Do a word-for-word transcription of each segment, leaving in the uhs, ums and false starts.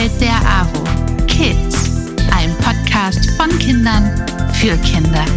Welt der AWO Kids, ein Podcast von Kindern für Kinder.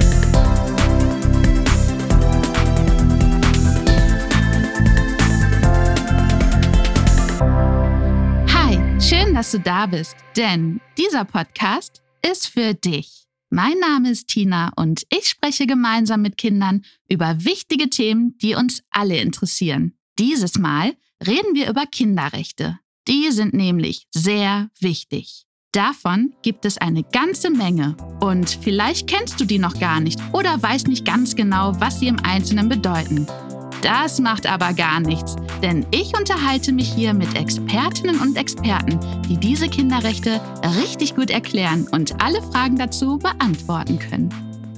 Hi, schön, dass du da bist, denn dieser Podcast ist für dich. Mein Name ist Tina und ich spreche gemeinsam mit Kindern über wichtige Themen, die uns alle interessieren. Dieses Mal reden wir über Kinderrechte. Die sind nämlich sehr wichtig. Davon gibt es eine ganze Menge und vielleicht kennst du die noch gar nicht oder weißt nicht ganz genau, was sie im Einzelnen bedeuten. Das macht aber gar nichts, denn ich unterhalte mich hier mit Expertinnen und Experten, die diese Kinderrechte richtig gut erklären und alle Fragen dazu beantworten können.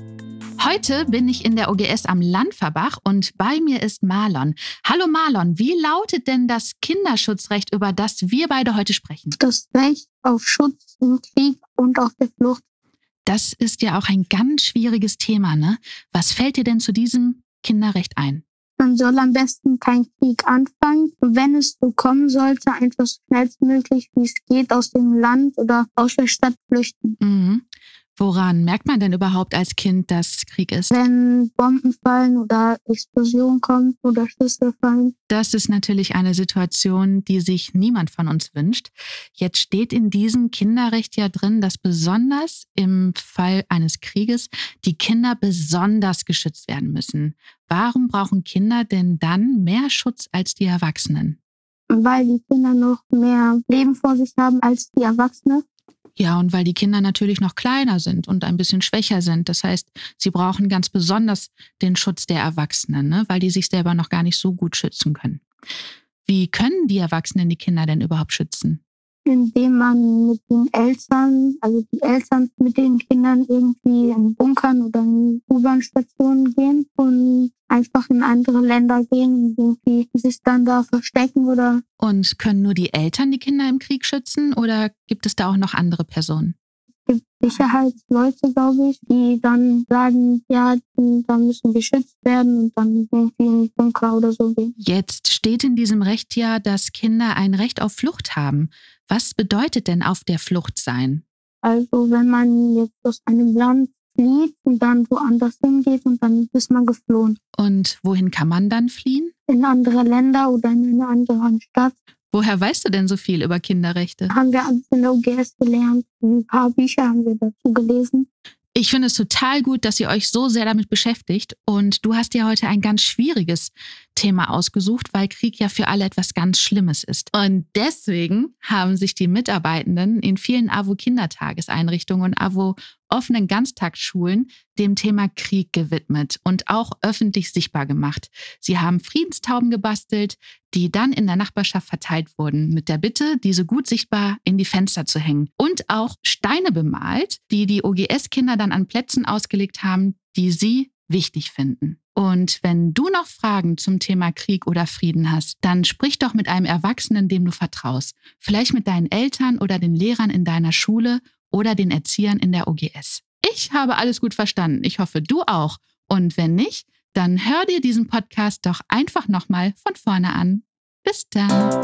Heute bin ich in der O G S am Landverbach und bei mir ist Marlon. Hallo Marlon, wie lautet denn das Kinderschutzrecht, über das wir beide heute sprechen? Das Recht auf Schutz im Krieg und auf der Flucht. Das ist ja auch ein ganz schwieriges Thema, ne? Was fällt dir denn zu diesem Kinderrecht ein? Man soll am besten keinen Krieg anfangen. Und wenn es so kommen sollte, einfach so schnellstmöglich, wie es geht, aus dem Land oder aus der Stadt flüchten. Mhm. Woran merkt man denn überhaupt als Kind, dass Krieg ist? Wenn Bomben fallen oder Explosionen kommen oder Schüsse fallen. Das ist natürlich eine Situation, die sich niemand von uns wünscht. Jetzt steht in diesem Kinderrecht ja drin, dass besonders im Fall eines Krieges die Kinder besonders geschützt werden müssen. Warum brauchen Kinder denn dann mehr Schutz als die Erwachsenen? Weil die Kinder noch mehr Leben vor sich haben als die Erwachsenen. Ja, und weil die Kinder natürlich noch kleiner sind und ein bisschen schwächer sind. Das heißt, sie brauchen ganz besonders den Schutz der Erwachsenen, ne? Weil die sich selber noch gar nicht so gut schützen können. Wie können die Erwachsenen die Kinder denn überhaupt schützen? Indem man mit den Eltern, also die Eltern mit den Kindern irgendwie in Bunkern oder in U-Bahn-Stationen gehen und einfach in andere Länder gehen und irgendwie sich dann da verstecken oder. Und können nur die Eltern die Kinder im Krieg schützen oder gibt es da auch noch andere Personen? Es gibt Sicherheitsleute, glaube ich, die dann sagen, ja, da müssen geschützt werden und dann irgendwie in den Bunker oder so gehen. Jetzt steht in diesem Recht ja, dass Kinder ein Recht auf Flucht haben. Was bedeutet denn auf der Flucht sein? Also wenn man jetzt aus einem Land flieht und dann woanders hingeht und dann ist man geflohen. Und wohin kann man dann fliehen? In andere Länder oder in eine andere Stadt. Woher weißt du denn so viel über Kinderrechte? Haben wir alles in der O G S gelernt. Ein paar Bücher haben wir dazu gelesen. Ich finde es total gut, dass ihr euch so sehr damit beschäftigt. Und du hast dir heute ein ganz schwieriges Thema ausgesucht, weil Krieg ja für alle etwas ganz Schlimmes ist. Und deswegen haben sich die Mitarbeitenden in vielen AWO-Kindertageseinrichtungen und AWO-offenen Ganztagsschulen dem Thema Krieg gewidmet und auch öffentlich sichtbar gemacht. Sie haben Friedenstauben gebastelt, die dann in der Nachbarschaft verteilt wurden, mit der Bitte, diese gut sichtbar in die Fenster zu hängen. Und auch Steine bemalt, die die O G S-Kinder dann an Plätzen ausgelegt haben, die sie wichtig finden. Und wenn du noch Fragen zum Thema Krieg oder Frieden hast, dann sprich doch mit einem Erwachsenen, dem du vertraust. Vielleicht mit deinen Eltern oder den Lehrern in deiner Schule oder den Erziehern in der O G S. Ich habe alles gut verstanden. Ich hoffe, du auch. Und wenn nicht, dann hör dir diesen Podcast doch einfach nochmal von vorne an. Bis dann.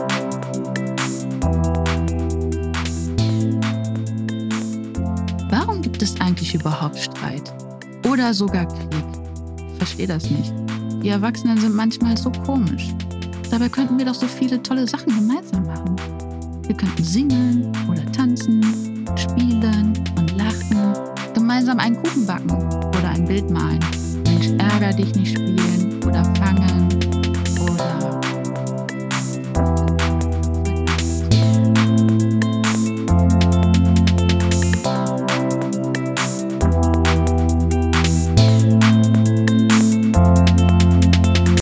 Warum gibt es eigentlich überhaupt Streit? Oder sogar Krieg? Ich verstehe das nicht. Die Erwachsenen sind manchmal so komisch. Dabei könnten wir doch so viele tolle Sachen gemeinsam machen. Wir könnten singen oder tanzen, spielen und lachen, gemeinsam einen Kuchen backen oder ein Bild malen. Mensch, ärger dich nicht spielen oder fangen